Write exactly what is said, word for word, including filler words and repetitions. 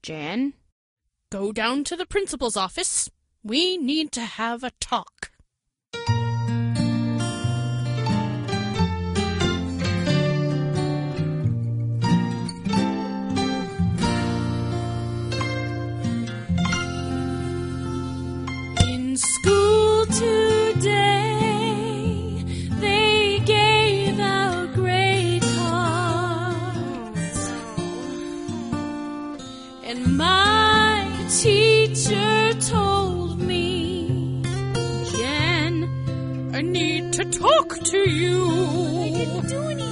Jan? Go down to the principal's office. We need to have a talk. In school today, they gave out grade cards, and my teacher told me, Jen, I need to talk to you.